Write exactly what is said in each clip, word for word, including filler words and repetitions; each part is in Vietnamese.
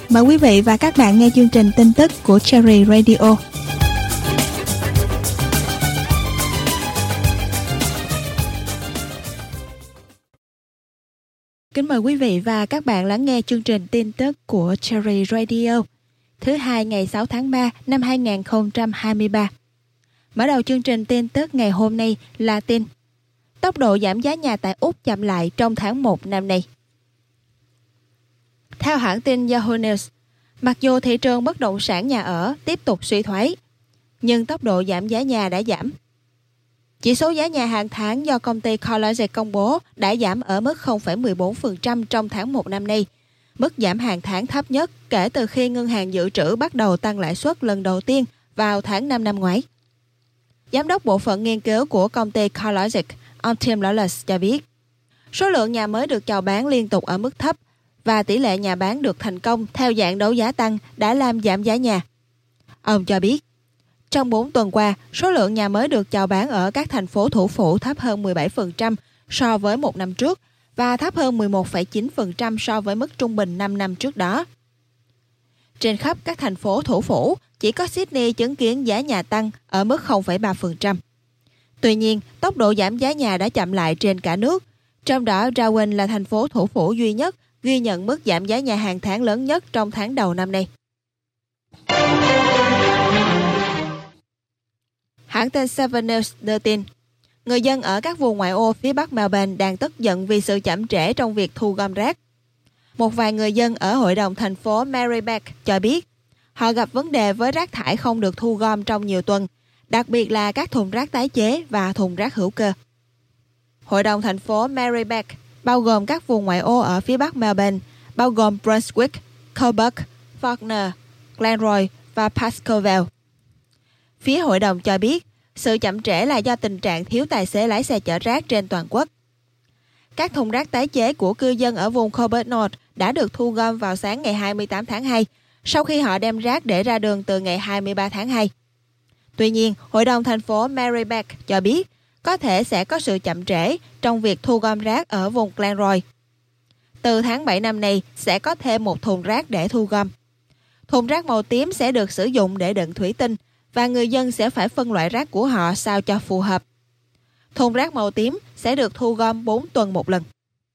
Mời quý vị và các bạn nghe chương trình tin tức của Cherry Radio. Kính mời quý vị và các bạn lắng nghe chương trình tin tức của Cherry Radio thứ hai ngày sáu tháng ba năm hai nghìn không trăm hai mươi ba. Mở đầu chương trình tin tức ngày hôm nay là tin tốc độ giảm giá nhà tại Úc chậm lại trong tháng một năm nay. Theo hãng tin Yahoo News, mặc dù thị trường bất động sản nhà ở tiếp tục suy thoái, nhưng tốc độ giảm giá nhà đã giảm. Chỉ số giá nhà hàng tháng do công ty CoreLogic công bố đã giảm ở mức không phẩy mười bốn phần trăm trong tháng một năm nay, mức giảm hàng tháng thấp nhất kể từ khi ngân hàng dự trữ bắt đầu tăng lãi suất lần đầu tiên vào tháng năm năm ngoái. Giám đốc bộ phận nghiên cứu của công ty CoreLogic, ông Tim Lawless cho biết, số lượng nhà mới được chào bán liên tục ở mức thấp và tỷ lệ nhà bán được thành công theo dạng đấu giá tăng đã làm giảm giá nhà. Ông cho biết, trong bốn tuần qua, số lượng nhà mới được chào bán ở các thành phố thủ phủ thấp hơn mười bảy phần trăm so với một năm trước và thấp hơn mười một phẩy chín phần trăm so với mức trung bình năm năm trước đó. Trên khắp các thành phố thủ phủ, chỉ có Sydney chứng kiến giá nhà tăng ở mức không phẩy ba phần trăm. Tuy nhiên, tốc độ giảm giá nhà đã chậm lại trên cả nước, trong đó Darwin là thành phố thủ phủ duy nhất ghi nhận mức giảm giá nhà hàng tháng lớn nhất trong tháng đầu năm nay. Hãng tin Seven News đưa tin, người dân ở các vùng ngoại ô phía bắc Melbourne đang tức giận vì sự chậm trễ trong việc thu gom rác. Một vài người dân ở hội đồng thành phố Marybeck cho biết họ gặp vấn đề với rác thải không được thu gom trong nhiều tuần, đặc biệt là các thùng rác tái chế và thùng rác hữu cơ. Hội đồng thành phố Marybeck bao gồm các vùng ngoại ô ở phía bắc Melbourne, bao gồm Brunswick, Coburg, Fawkner, Glenroy và Pascoe. Phía hội đồng cho biết, sự chậm trễ là do tình trạng thiếu tài xế lái xe chở rác trên toàn quốc. Các thùng rác tái chế của cư dân ở vùng Coburg North đã được thu gom vào sáng ngày hai mươi tám tháng hai, sau khi họ đem rác để ra đường từ ngày hai mươi ba tháng hai. Tuy nhiên, hội đồng thành phố Marybeck cho biết, có thể sẽ có sự chậm trễ trong việc thu gom rác ở vùng Glenroy. Từ tháng bảy năm nay, sẽ có thêm một thùng rác để thu gom. Thùng rác màu tím sẽ được sử dụng để đựng thủy tinh, và người dân sẽ phải phân loại rác của họ sao cho phù hợp. Thùng rác màu tím sẽ được thu gom bốn tuần một lần.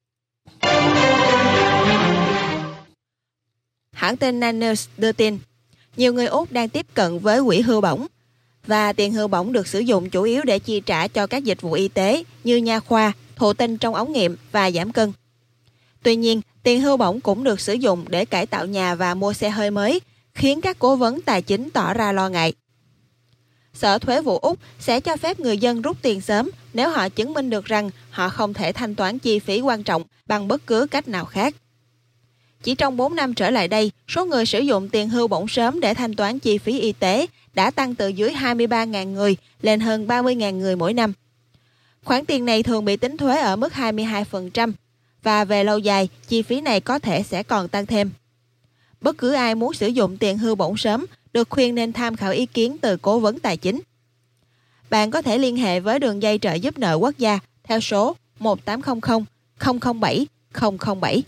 Hãng tin Nine News đưa tin, nhiều người Úc đang tiếp cận với quỹ hưu bổng, và tiền hưu bổng được sử dụng chủ yếu để chi trả cho các dịch vụ y tế như nha khoa, thụ tinh trong ống nghiệm và giảm cân. Tuy nhiên, tiền hưu bổng cũng được sử dụng để cải tạo nhà và mua xe hơi mới, khiến các cố vấn tài chính tỏ ra lo ngại. Sở Thuế vụ Úc sẽ cho phép người dân rút tiền sớm nếu họ chứng minh được rằng họ không thể thanh toán chi phí quan trọng bằng bất cứ cách nào khác. Chỉ trong bốn năm trở lại đây, số người sử dụng tiền hưu bổng sớm để thanh toán chi phí y tế đã tăng từ dưới hai mươi ba nghìn người lên hơn ba mươi nghìn người mỗi năm. Khoản tiền này thường bị tính thuế ở mức hai mươi hai phần trăm, và về lâu dài, chi phí này có thể sẽ còn tăng thêm. Bất cứ ai muốn sử dụng tiền hưu bổng sớm được khuyên nên tham khảo ý kiến từ cố vấn tài chính. Bạn có thể liên hệ với đường dây trợ giúp nợ quốc gia theo số một tám không không không không bảy không không bảy.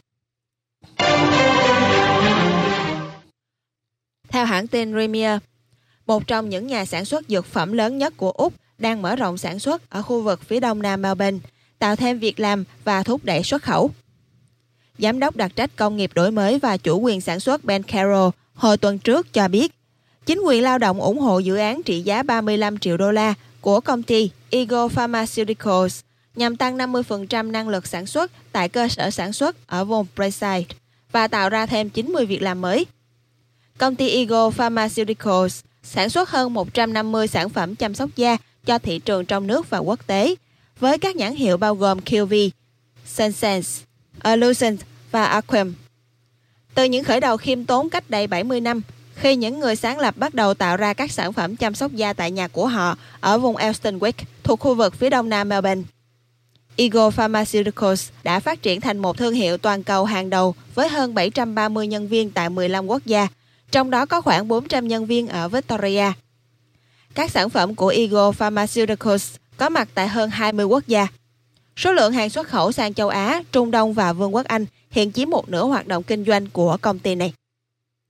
Theo hãng tin Premier, một trong những nhà sản xuất dược phẩm lớn nhất của Úc đang mở rộng sản xuất ở khu vực phía đông nam Melbourne, tạo thêm việc làm và thúc đẩy xuất khẩu. Giám đốc đặc trách công nghiệp đổi mới và chủ quyền sản xuất Ben Carroll hồi tuần trước cho biết, chính quyền lao động ủng hộ dự án trị giá ba mươi lăm triệu đô la của công ty Eagle Pharmaceuticals nhằm tăng năm mươi phần trăm năng lực sản xuất tại cơ sở sản xuất ở vùng Braeside và tạo ra thêm chín mươi việc làm mới. Công ty Eagle Pharmaceuticals sản xuất hơn một trăm năm mươi sản phẩm chăm sóc da cho thị trường trong nước và quốc tế, với các nhãn hiệu bao gồm Q V, Sensense, Allucent và Aquam. Từ những khởi đầu khiêm tốn cách đây bảy mươi năm, khi những người sáng lập bắt đầu tạo ra các sản phẩm chăm sóc da tại nhà của họ ở vùng Elsternwick thuộc khu vực phía đông nam Melbourne, Eagle Pharmaceuticals đã phát triển thành một thương hiệu toàn cầu hàng đầu với hơn bảy trăm ba mươi nhân viên tại mười lăm quốc gia, trong đó có khoảng bốn trăm nhân viên ở Victoria. Các sản phẩm của Eagle Pharmaceuticals có mặt tại hơn hai mươi quốc gia. Số lượng hàng xuất khẩu sang châu Á, Trung Đông và Vương quốc Anh hiện chiếm một nửa hoạt động kinh doanh của công ty này.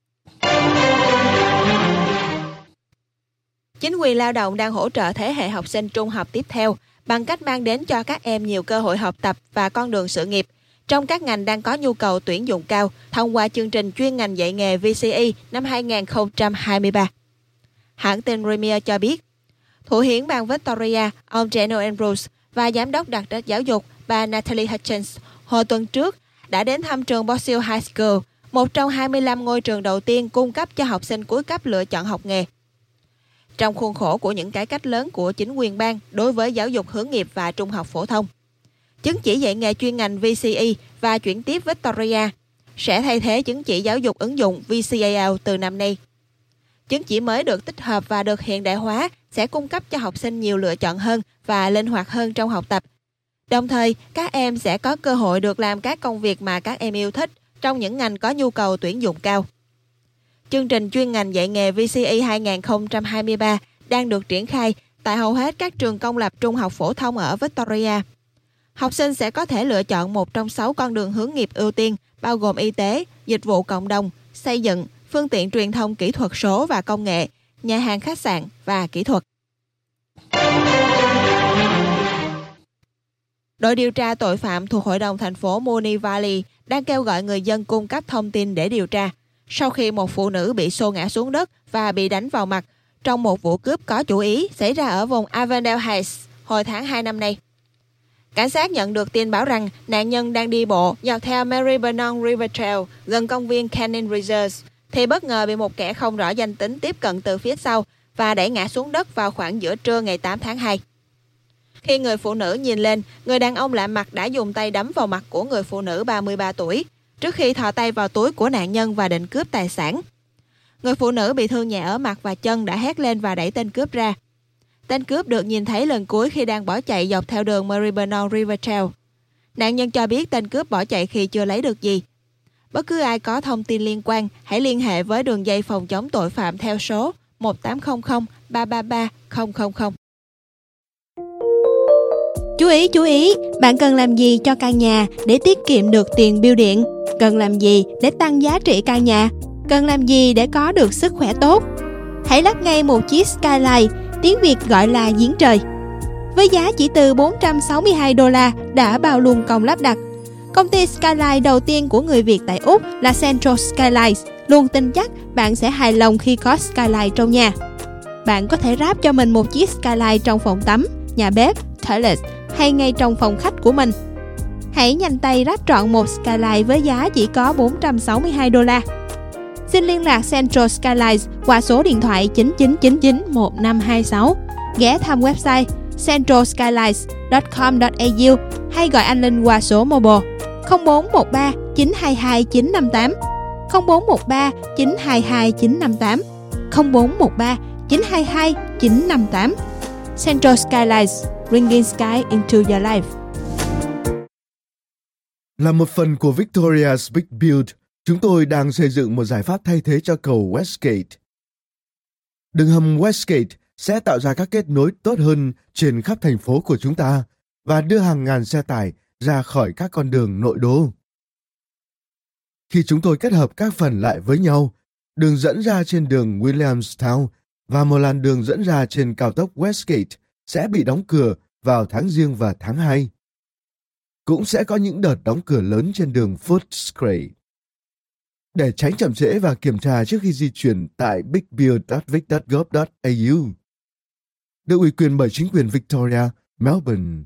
Chính quyền lao động đang hỗ trợ thế hệ học sinh trung học tiếp theo bằng cách mang đến cho các em nhiều cơ hội học tập và con đường sự nghiệp trong các ngành đang có nhu cầu tuyển dụng cao thông qua chương trình chuyên ngành dạy nghề vê xê e năm hai không hai ba. Hãng tin Premier cho biết, Thủ hiến bang Victoria, ông Geno Andrews và Giám đốc đặc trách giáo dục, bà Natalie Hutchins, hồi tuần trước đã đến thăm trường Box Hill High School, một trong hai mươi lăm ngôi trường đầu tiên cung cấp cho học sinh cuối cấp lựa chọn học nghề. Trong khuôn khổ của những cải cách lớn của chính quyền bang đối với giáo dục hướng nghiệp và trung học phổ thông, chứng chỉ dạy nghề chuyên ngành vê xê e và chuyển tiếp Victoria sẽ thay thế chứng chỉ giáo dục ứng dụng vê xê a lờ từ năm nay. Chứng chỉ mới được tích hợp và được hiện đại hóa sẽ cung cấp cho học sinh nhiều lựa chọn hơn và linh hoạt hơn trong học tập. Đồng thời, các em sẽ có cơ hội được làm các công việc mà các em yêu thích trong những ngành có nhu cầu tuyển dụng cao. Chương trình chuyên ngành dạy nghề vê xê e hai không hai ba đang được triển khai tại hầu hết các trường công lập trung học phổ thông ở Victoria. Học sinh sẽ có thể lựa chọn một trong sáu con đường hướng nghiệp ưu tiên, bao gồm y tế, dịch vụ cộng đồng, xây dựng, phương tiện truyền thông kỹ thuật số và công nghệ, nhà hàng khách sạn và kỹ thuật. Đội điều tra tội phạm thuộc Hội đồng thành phố Moonee Valley đang kêu gọi người dân cung cấp thông tin để điều tra sau khi một phụ nữ bị xô ngã xuống đất và bị đánh vào mặt trong một vụ cướp có chủ ý xảy ra ở vùng Avondale Heights hồi tháng hai năm nay. Cảnh sát nhận được tin báo rằng nạn nhân đang đi bộ dọc theo Maribyrnong River Trail gần công viên Canyon Reserve thì bất ngờ bị một kẻ không rõ danh tính tiếp cận từ phía sau và đẩy ngã xuống đất vào khoảng giữa trưa ngày tám tháng hai. Khi người phụ nữ nhìn lên, người đàn ông lạ mặt đã dùng tay đấm vào mặt của người phụ nữ ba mươi ba tuổi trước khi thò tay vào túi của nạn nhân và định cướp tài sản. Người phụ nữ bị thương nhẹ ở mặt và chân đã hét lên và đẩy tên cướp ra. Tên cướp được nhìn thấy lần cuối khi đang bỏ chạy dọc theo đường Maribyrnong River Trail. Nạn nhân cho biết tên cướp bỏ chạy khi chưa lấy được gì. Bất cứ ai có thông tin liên quan, hãy liên hệ với đường dây phòng chống tội phạm theo số một tám không không ba ba ba không không không. Chú ý, chú ý, bạn cần làm gì cho căn nhà để tiết kiệm được tiền bill điện? Cần làm gì để tăng giá trị căn nhà? Cần làm gì để có được sức khỏe tốt? Hãy lắp ngay một chiếc Skyline, tiếng Việt gọi là giếng trời. Với giá chỉ từ bốn trăm sáu mươi hai đô la đã bao luôn công lắp đặt. Công ty Skyline đầu tiên của người Việt tại Úc là Central Skylines luôn tin chắc bạn sẽ hài lòng khi có Skyline trong nhà. Bạn có thể ráp cho mình một chiếc Skyline trong phòng tắm, nhà bếp, toilet hay ngay trong phòng khách của mình. Hãy nhanh tay ráp trọn một Skyline với giá chỉ có bốn trăm sáu mươi hai đô la. Xin liên lạc Central Skylines qua số điện thoại chín chín chín chín một năm hai sáu, ghé thăm website central skylines chấm com chấm a u hay gọi anh Linh qua số mobile không bốn một ba chín hai hai chín năm tám, không bốn một ba chín hai hai chín năm tám, không bốn một ba chín hai hai chín năm tám. Central Skylines, bringing sky into your life. Là một phần của Victoria's Big Build, chúng tôi đang xây dựng một giải pháp thay thế cho cầu Westgate. Đường hầm Westgate sẽ tạo ra các kết nối tốt hơn trên khắp thành phố của chúng ta và đưa hàng ngàn xe tải ra khỏi các con đường nội đô. Khi chúng tôi kết hợp các phần lại với nhau, đường dẫn ra trên đường Williamstown và một làn đường dẫn ra trên cao tốc Westgate sẽ bị đóng cửa vào tháng Giêng và tháng hai. Cũng sẽ có những đợt đóng cửa lớn trên đường Footscray. Để tránh chậm trễ và kiểm tra trước khi di chuyển tại bigbuild chấm vic chấm gov chấm a u. Được ủy quyền bởi chính quyền Victoria, Melbourne.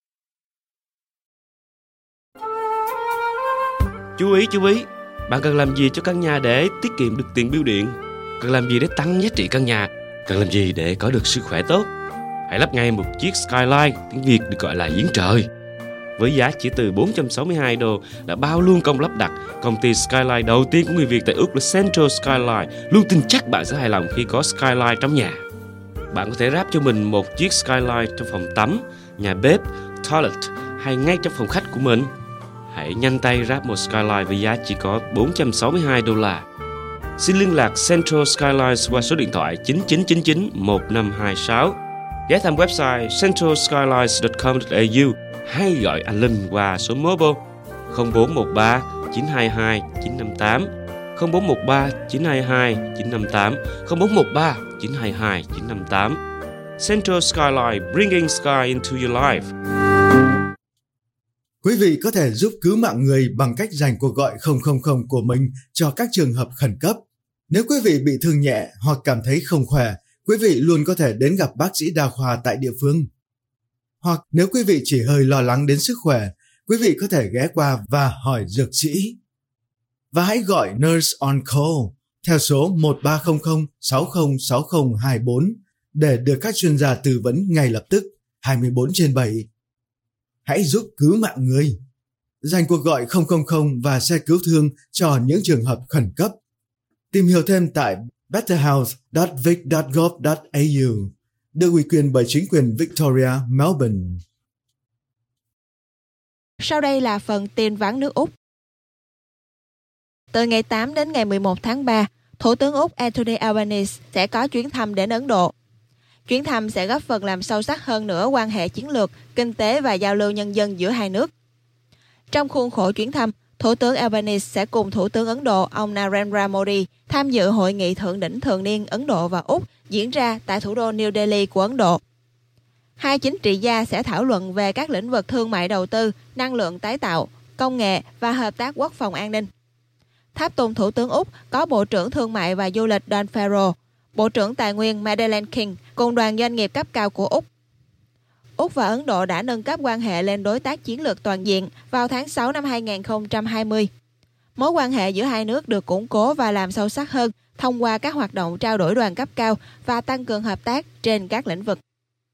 Chú ý, chú ý, bạn cần làm gì cho căn nhà để tiết kiệm được tiền bill điện? Cần làm gì để tăng giá trị căn nhà? Cần làm gì để có được sức khỏe tốt? Hãy lắp ngay một chiếc Skyline, tiếng Việt được gọi là giếng trời. Với giá chỉ từ bốn trăm sáu mươi hai đô đã bao luôn công lắp đặt, công ty Skyline đầu tiên của người Việt tại Úc là Central Skyline luôn tin chắc bạn sẽ hài lòng khi có Skyline trong nhà. Bạn có thể ráp cho mình một chiếc Skyline trong phòng tắm, nhà bếp, toilet hay ngay trong phòng khách của mình. Hãy nhanh tay ráp một Skyline với giá chỉ có bốn trăm sáu mươi hai đô la. Xin liên lạc Central Skylines qua số điện thoại chín chín chín chín một năm hai sáu, ghé thăm website central skylines chấm com chấm a u hay gọi anh Linh qua số mobile không bốn một ba chín hai hai chín năm tám, không bốn một ba chín hai hai chín năm tám, không bốn một ba chín hai hai chín năm tám. Central Skyline, bringing sky into your life. Quý vị có thể giúp cứu mạng người bằng cách dành cuộc gọi không không không của mình cho các trường hợp khẩn cấp. Nếu quý vị bị thương nhẹ hoặc cảm thấy không khỏe, quý vị luôn có thể đến gặp bác sĩ đa khoa tại địa phương. Hoặc nếu quý vị chỉ hơi lo lắng đến sức khỏe, quý vị có thể ghé qua và hỏi dược sĩ. Và hãy gọi Nurse on Call theo số một ba không không sáu không sáu không hai bốn để được các chuyên gia tư vấn ngay lập tức hai mươi bốn trên bảy. Hãy giúp cứu mạng người. Dành cuộc gọi không không không và xe cứu thương cho những trường hợp khẩn cấp. Tìm hiểu thêm tại betterhealth chấm vic chấm gov chấm a u, được ủy quyền bởi chính quyền Victoria, Melbourne. Sau đây là phần tin vắn nước Úc. Từ ngày tám đến ngày mười một tháng ba, Thủ tướng Úc Anthony Albanese sẽ có chuyến thăm đến Ấn Độ. Chuyến thăm sẽ góp phần làm sâu sắc hơn nữa quan hệ chiến lược, kinh tế và giao lưu nhân dân giữa hai nước. Trong khuôn khổ chuyến thăm, Thủ tướng Albanese sẽ cùng Thủ tướng Ấn Độ ông Narendra Modi tham dự hội nghị thượng đỉnh thường niên Ấn Độ và Úc diễn ra tại thủ đô New Delhi của Ấn Độ. Hai chính trị gia sẽ thảo luận về các lĩnh vực thương mại đầu tư, năng lượng tái tạo, công nghệ và hợp tác quốc phòng an ninh. Tháp tùng Thủ tướng Úc có Bộ trưởng Thương mại và Du lịch Don Farrell, Bộ trưởng Tài nguyên Madeleine King cùng đoàn doanh nghiệp cấp cao của Úc. Úc và Ấn Độ đã nâng cấp quan hệ lên đối tác chiến lược toàn diện vào tháng sáu năm hai nghìn không trăm hai mươi. Mối quan hệ giữa hai nước được củng cố và làm sâu sắc hơn thông qua các hoạt động trao đổi đoàn cấp cao và tăng cường hợp tác trên các lĩnh vực.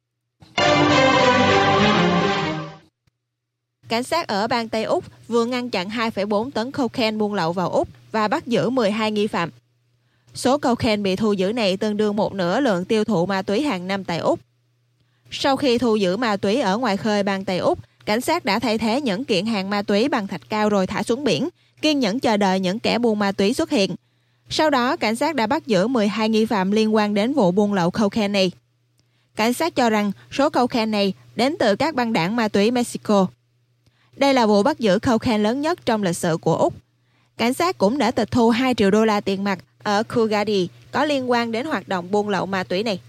Cảnh sát ở bang Tây Úc vừa ngăn chặn hai phẩy bốn tấn cocaine buôn lậu vào Úc và bắt giữ mười hai nghi phạm. Số cocaine bị thu giữ này tương đương một nửa lượng tiêu thụ ma túy hàng năm tại Úc. Sau khi thu giữ ma túy ở ngoài khơi bang Tây Úc, cảnh sát đã thay thế những kiện hàng ma túy bằng thạch cao rồi thả xuống biển, kiên nhẫn chờ đợi những kẻ buôn ma túy xuất hiện. Sau đó, cảnh sát đã bắt giữ mười hai nghi phạm liên quan đến vụ buôn lậu cocaine này. Cảnh sát cho rằng số cocaine này đến từ các băng đảng ma túy Mexico. Đây là vụ bắt giữ cocaine lớn nhất trong lịch sử của Úc. Cảnh sát cũng đã tịch thu hai triệu đô la tiền mặt ở Coolgardie có liên quan đến hoạt động buôn lậu ma túy này.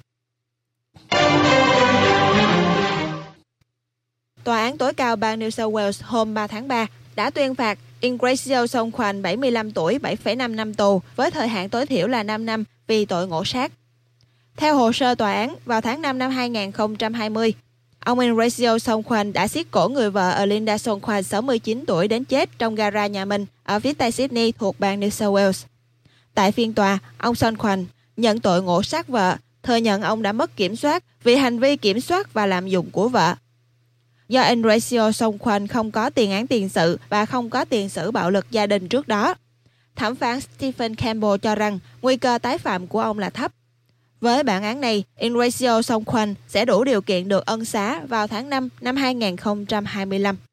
Tòa án tối cao bang New South Wales hôm ba tháng ba đã tuyên phạt Ingrazio Songkwan bảy mươi lăm tuổi bảy phẩy năm năm tù với thời hạn tối thiểu là năm năm vì tội ngộ sát. Theo hồ sơ tòa án, vào tháng năm năm hai nghìn không trăm hai mươi, ông Ingrazio Songkwan đã siết cổ người vợ Erlinda Songkwan sáu mươi chín tuổi đến chết trong gara nhà mình ở phía tây Sydney thuộc bang New South Wales. Tại phiên tòa, ông Songkwan nhận tội ngộ sát vợ, thừa nhận ông đã mất kiểm soát vì hành vi kiểm soát và lạm dụng của vợ. Do Ingrazio Songkwan không có tiền án tiền sự và không có tiền sử bạo lực gia đình trước đó, thẩm phán Stephen Campbell cho rằng nguy cơ tái phạm của ông là thấp. Với bản án này, Ingrazio Songkwan sẽ đủ điều kiện được ân xá vào tháng năm năm hai nghìn không trăm hai mươi lăm.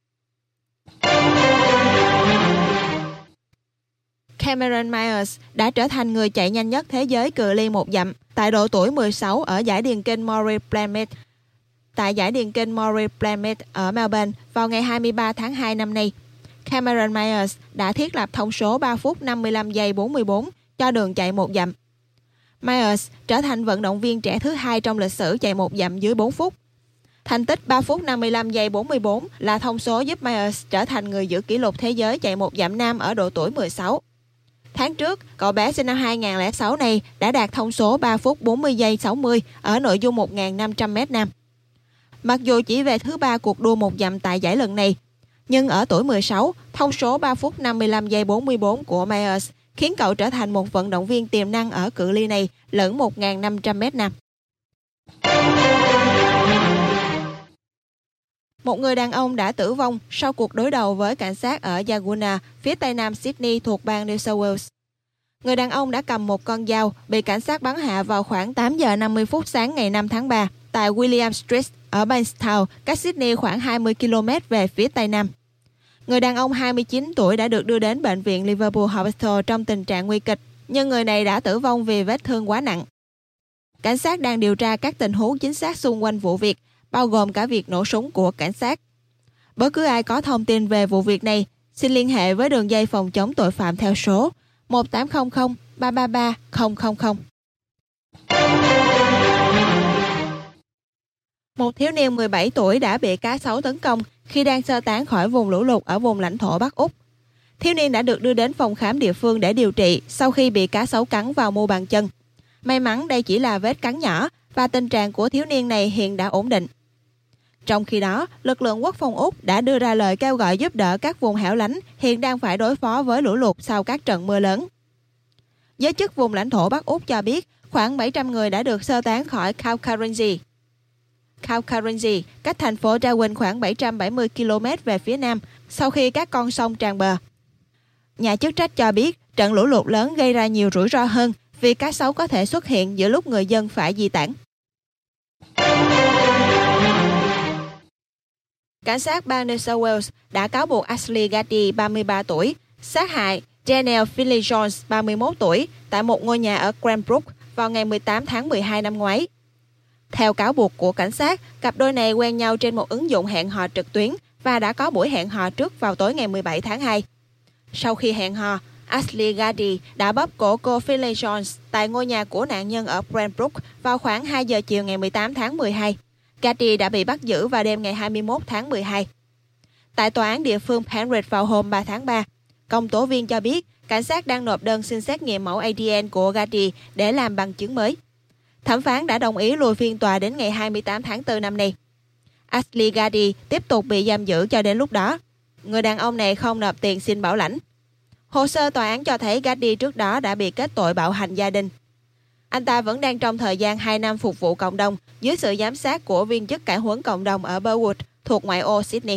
Cameron Myers đã trở thành người chạy nhanh nhất thế giới cự ly một dặm tại độ tuổi mười sáu ở giải điền kinh Maury Playmate. Tại giải điền kinh Maury Playmate ở Melbourne vào ngày hai mươi ba tháng hai năm nay, Cameron Myers đã thiết lập thông số ba phút năm mươi lăm giây bốn mươi bốn cho đường chạy một dặm. Myers trở thành vận động viên trẻ thứ hai trong lịch sử chạy một dặm dưới bốn phút. Thành tích ba phút năm mươi lăm giây bốn mươi bốn là thông số giúp Myers trở thành người giữ kỷ lục thế giới chạy một dặm nam ở độ tuổi mười sáu. Tháng trước, cậu bé sinh năm hai nghìn không trăm lẻ sáu này đã đạt thông số ba phút bốn mươi giây sáu mươi ở nội dung một nghìn năm trăm mét nam. Mặc dù chỉ về thứ ba cuộc đua một dặm tại giải lần này, nhưng ở tuổi mười sáu, thông số ba phút năm mươi lăm giây bốn mươi bốn của Myers khiến cậu trở thành một vận động viên tiềm năng ở cự ly này lẫn một nghìn năm trăm mét nam. Một người đàn ông đã tử vong sau cuộc đối đầu với cảnh sát ở Yaguna, phía tây nam Sydney thuộc bang New South Wales. Người đàn ông đã cầm một con dao bị cảnh sát bắn hạ vào khoảng tám giờ năm mươi phút sáng ngày năm tháng ba tại William Street ở Bankstown, cách Sydney khoảng hai mươi ki lô mét về phía tây nam. Người đàn ông hai mươi chín tuổi đã được đưa đến bệnh viện Liverpool Hospital trong tình trạng nguy kịch, nhưng người này đã tử vong vì vết thương quá nặng. Cảnh sát đang điều tra các tình huống chính xác xung quanh vụ việc, bao gồm cả việc nổ súng của cảnh sát. Bất cứ ai có thông tin về vụ việc này, xin liên hệ với đường dây phòng chống tội phạm theo số một tám không không ba ba ba không không không. Một thiếu niên mười bảy tuổi đã bị cá sấu tấn công khi đang sơ tán khỏi vùng lũ lụt ở vùng lãnh thổ Bắc Úc. Thiếu niên đã được đưa đến phòng khám địa phương để điều trị sau khi bị cá sấu cắn vào mu bàn chân. May mắn đây chỉ là vết cắn nhỏ và tình trạng của thiếu niên này hiện đã ổn định. Trong khi đó, lực lượng quốc phòng Úc đã đưa ra lời kêu gọi giúp đỡ các vùng hẻo lánh hiện đang phải đối phó với lũ lụt sau các trận mưa lớn. Giới chức vùng lãnh thổ Bắc Úc cho biết khoảng bảy trăm người đã được sơ tán khỏi Cowcarency. Cowcarency cách thành phố Darwin khoảng bảy trăm bảy mươi ki lô mét về phía nam sau khi các con sông tràn bờ. Nhà chức trách cho biết trận lũ lụt lớn gây ra nhiều rủi ro hơn vì cá sấu có thể xuất hiện giữa lúc người dân phải di tản. Cảnh sát bang New South Wales đã cáo buộc Ashley Gatti, ba mươi ba tuổi, sát hại Daniel Finley Jones, ba mươi mốt tuổi, tại một ngôi nhà ở Cranbrook vào ngày mười tám tháng mười hai năm ngoái. Theo cáo buộc của cảnh sát, cặp đôi này quen nhau trên một ứng dụng hẹn hò trực tuyến và đã có buổi hẹn hò trước vào tối ngày mười bảy tháng hai. Sau khi hẹn hò, Ashley Gatti đã bóp cổ cô Finley Jones tại ngôi nhà của nạn nhân ở Cranbrook vào khoảng hai giờ chiều ngày mười tám tháng mười hai. Gatti đã bị bắt giữ vào đêm ngày hai mươi mốt tháng mười hai. Tại tòa án địa phương Penrith vào hôm ba tháng ba, công tố viên cho biết cảnh sát đang nộp đơn xin xét nghiệm mẫu a đê en của Gatti để làm bằng chứng mới. Thẩm phán đã đồng ý lùi phiên tòa đến ngày hai mươi tám tháng tư năm nay. Ashley Gatti tiếp tục bị giam giữ cho đến lúc đó. Người đàn ông này không nộp tiền xin bảo lãnh. Hồ sơ tòa án cho thấy Gatti trước đó đã bị kết tội bạo hành gia đình. Anh ta vẫn đang trong thời gian hai năm phục vụ cộng đồng dưới sự giám sát của viên chức cải huấn cộng đồng ở Burwood thuộc ngoại ô Sydney.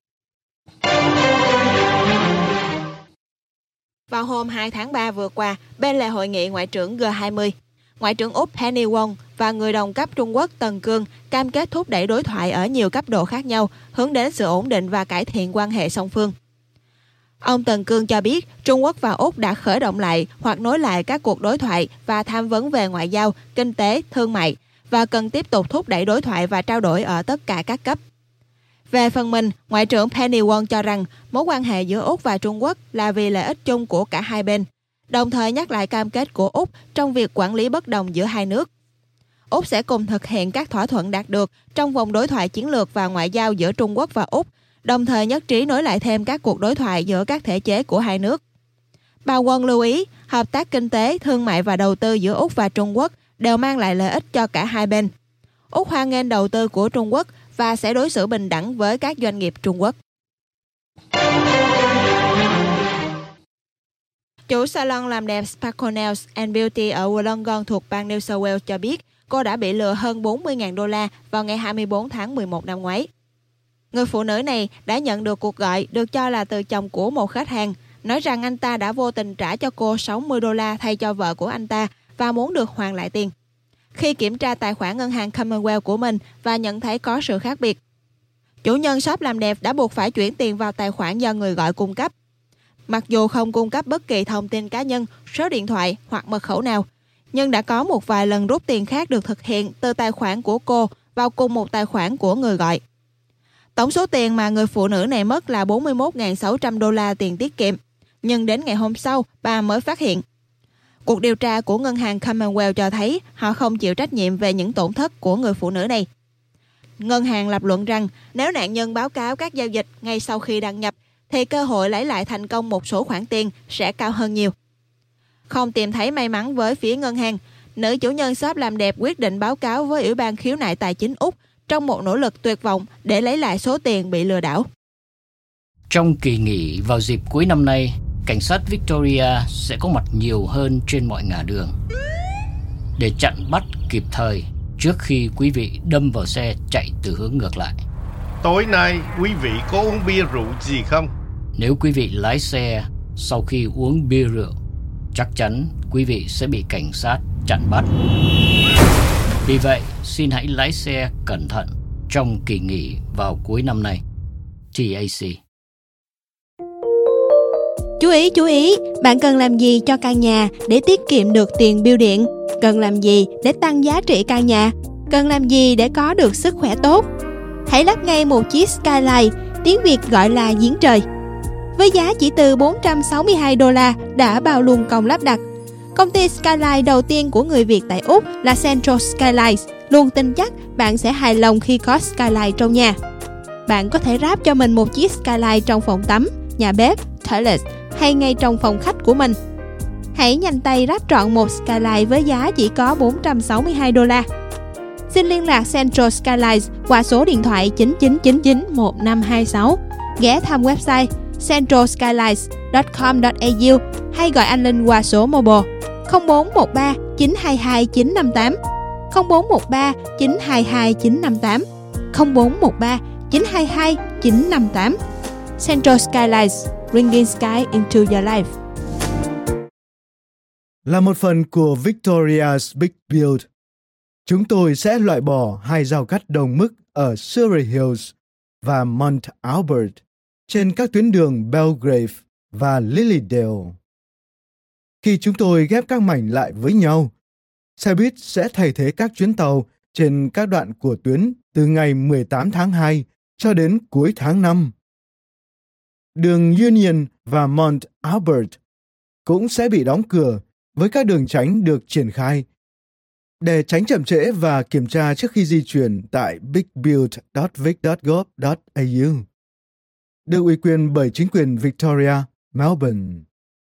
Vào hôm hai tháng ba vừa qua, bên lề hội nghị ngoại trưởng G hai mươi, Ngoại trưởng Úc Penny Wong và người đồng cấp Trung Quốc Tần Cương cam kết thúc đẩy đối thoại ở nhiều cấp độ khác nhau, hướng đến sự ổn định và cải thiện quan hệ song phương. Ông Tần Cương cho biết Trung Quốc và Úc đã khởi động lại hoặc nối lại các cuộc đối thoại và tham vấn về ngoại giao, kinh tế, thương mại và cần tiếp tục thúc đẩy đối thoại và trao đổi ở tất cả các cấp. Về phần mình, Ngoại trưởng Penny Wong cho rằng mối quan hệ giữa Úc và Trung Quốc là vì lợi ích chung của cả hai bên, đồng thời nhắc lại cam kết của Úc trong việc quản lý bất đồng giữa hai nước. Úc sẽ cùng thực hiện các thỏa thuận đạt được trong vòng đối thoại chiến lược và ngoại giao giữa Trung Quốc và Úc, đồng thời nhất trí nối lại thêm các cuộc đối thoại giữa các thể chế của hai nước. Bà Wong lưu ý, hợp tác kinh tế, thương mại và đầu tư giữa Úc và Trung Quốc đều mang lại lợi ích cho cả hai bên. Úc hoan nghênh đầu tư của Trung Quốc và sẽ đối xử bình đẳng với các doanh nghiệp Trung Quốc. Chủ salon làm đẹp Sparkle Nails and Beauty ở Wollongong thuộc bang New South Wales cho biết cô đã bị lừa hơn bốn mươi nghìn đô la vào ngày hai mươi bốn tháng mười một năm ngoái. Người phụ nữ này đã nhận được cuộc gọi được cho là từ chồng của một khách hàng, nói rằng anh ta đã vô tình trả cho cô sáu mươi đô la thay cho vợ của anh ta và muốn được hoàn lại tiền. Khi kiểm tra tài khoản ngân hàng Commonwealth của mình và nhận thấy có sự khác biệt, chủ nhân shop làm đẹp đã buộc phải chuyển tiền vào tài khoản do người gọi cung cấp. Mặc dù không cung cấp bất kỳ thông tin cá nhân, số điện thoại hoặc mật khẩu nào, nhưng đã có một vài lần rút tiền khác được thực hiện từ tài khoản của cô vào cùng một tài khoản của người gọi. Tổng số tiền mà người phụ nữ này mất là bốn mươi mốt nghìn sáu trăm đô la tiền tiết kiệm, nhưng đến ngày hôm sau, bà mới phát hiện. Cuộc điều tra của ngân hàng Commonwealth cho thấy họ không chịu trách nhiệm về những tổn thất của người phụ nữ này. Ngân hàng lập luận rằng nếu nạn nhân báo cáo các giao dịch ngay sau khi đăng nhập, thì cơ hội lấy lại thành công một số khoản tiền sẽ cao hơn nhiều. Không tìm thấy may mắn với phía ngân hàng, nữ chủ nhân shop làm đẹp quyết định báo cáo với Ủy ban khiếu nại tài chính Úc trong một nỗ lực tuyệt vọng để lấy lại số tiền bị lừa đảo. Trong kỳ nghỉ vào dịp cuối năm nay, cảnh sát Victoria sẽ có mặt nhiều hơn trên mọi ngả đường để chặn bắt kịp thời trước khi quý vị đâm vào xe chạy từ hướng ngược lại. Tối nay quý vị có uống bia rượu gì không? Nếu quý vị lái xe sau khi uống bia rượu, chắc chắn quý vị sẽ bị cảnh sát chặn bắt. Vì vậy, xin hãy lái xe cẩn thận trong kỳ nghỉ vào cuối năm nay. tê a xê. Chú ý, chú ý, bạn cần làm gì cho căn nhà để tiết kiệm được tiền bill điện? Cần làm gì để tăng giá trị căn nhà? Cần làm gì để có được sức khỏe tốt? Hãy lắp ngay một chiếc Skyline, tiếng Việt gọi là giếng trời. Với giá chỉ từ bốn trăm sáu mươi hai đô la đã bao luôn công lắp đặt. Công ty Skyline đầu tiên của người Việt tại Úc là Central Skylines, luôn tin chắc bạn sẽ hài lòng khi có Skyline trong nhà. Bạn có thể ráp cho mình một chiếc Skyline trong phòng tắm, nhà bếp, toilet hay ngay trong phòng khách của mình. Hãy nhanh tay ráp trọn một Skyline với giá chỉ có bốn trăm sáu mươi hai đô la. Xin liên lạc Central Skylines qua số điện thoại chín chín chín chín một năm hai sáu, ghé thăm website central skylines chấm com chấm a u hay gọi anh Linh qua số mobile không bốn một ba chín hai hai chín năm tám, không bốn một ba chín hai hai chín năm tám, không bốn một ba chín hai hai chín năm tám. Central Skylines, bringing sky into your life. Là một phần của Victoria's Big Build, chúng tôi sẽ loại bỏ hai giao cắt đồng mức ở Surrey Hills và Mount Albert trên các tuyến đường Belgrave và Lilydale. Khi chúng tôi ghép các mảnh lại với nhau, xe buýt sẽ thay thế các chuyến tàu trên các đoạn của tuyến từ ngày mười tám tháng hai cho đến cuối tháng năm. Đường Union và Mount Albert cũng sẽ bị đóng cửa với các đường tránh được triển khai để tránh chậm trễ và kiểm tra trước khi di chuyển tại bigbuild chấm vic chấm gov chấm a u. Được ủy quyền bởi chính quyền Victoria, Melbourne.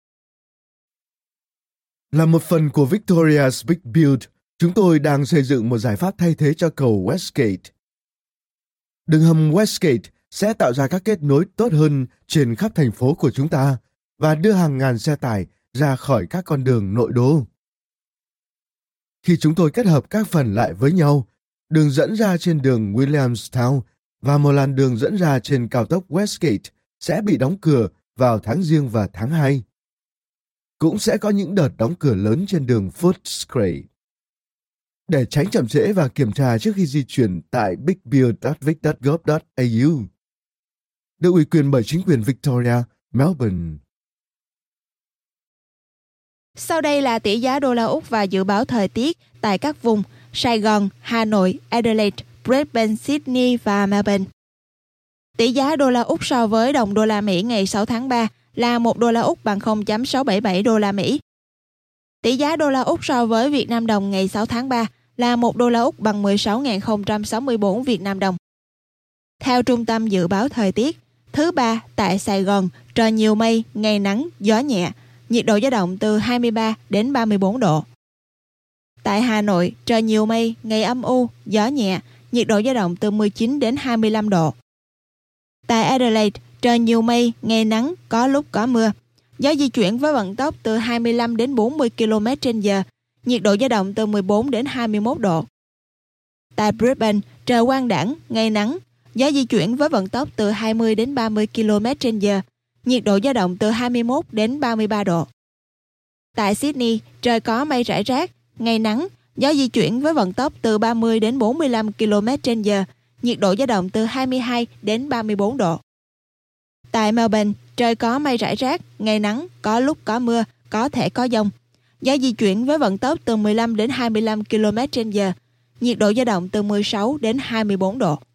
Là một phần của Victoria's Big Build, chúng tôi đang xây dựng một giải pháp thay thế cho cầu Westgate. Đường hầm Westgate sẽ tạo ra các kết nối tốt hơn trên khắp thành phố của chúng ta và đưa hàng ngàn xe tải ra khỏi các con đường nội đô. Khi chúng tôi kết hợp các phần lại với nhau, đường dẫn ra trên đường Williamstown và một làn đường dẫn ra trên cao tốc Westgate sẽ bị đóng cửa vào tháng Giêng và tháng hai. Cũng sẽ có những đợt đóng cửa lớn trên đường Footscray. Để tránh chậm trễ và kiểm tra trước khi di chuyển tại bigbuild chấm vic chấm gov chấm a u. Được ủy quyền bởi chính quyền Victoria, Melbourne. Sau đây là tỷ giá đô la Úc và dự báo thời tiết tại các vùng Sài Gòn, Hà Nội, Adelaide, Brisbane, Sydney và Melbourne. Tỷ giá đô la Úc so với đồng đô la Mỹ ngày sáu tháng ba là một đô la Úc bằng không phẩy sáu bảy bảy đô la Mỹ. Tỷ giá đô la Úc so với Việt Nam đồng ngày sáu tháng ba là một đô la Úc bằng mười sáu nghìn không trăm sáu mươi tư Việt Nam đồng. Theo Trung tâm Dự báo Thời tiết, thứ ba tại Sài Gòn, trời nhiều mây, ngày nắng, gió nhẹ, nhiệt độ dao động từ hai mươi ba đến ba mươi tư độ. Tại Hà Nội, trời nhiều mây, ngày âm u, gió nhẹ, nhiệt độ dao động từ mười chín đến hai mươi lăm độ. Tại Adelaide, trời nhiều mây, ngày nắng, có lúc có mưa. Gió di chuyển với vận tốc từ hai mươi lăm đến bốn mươi ki lô mét trên giờ, nhiệt độ dao động từ mười bốn đến hai mươi mốt độ. Tại Brisbane, trời quang đãng, ngày nắng, gió di chuyển với vận tốc từ hai mươi đến ba mươi ki lô mét trên giờ, nhiệt độ dao động từ hai mươi mốt đến ba mươi ba độ. Tại Sydney, trời có mây rải rác, ngày nắng, gió di chuyển với vận tốc từ ba mươi đến bốn mươi lăm ki lô mét trên giờ, nhiệt độ dao động từ hai mươi hai đến ba mươi tư độ. Tại Melbourne, trời có mây rải rác, ngày nắng, có lúc có mưa, có thể có dông. Gió di chuyển với vận tốc từ mười lăm đến hai mươi lăm ki lô mét trên giờ, nhiệt độ dao động từ mười sáu đến hai mươi tư độ.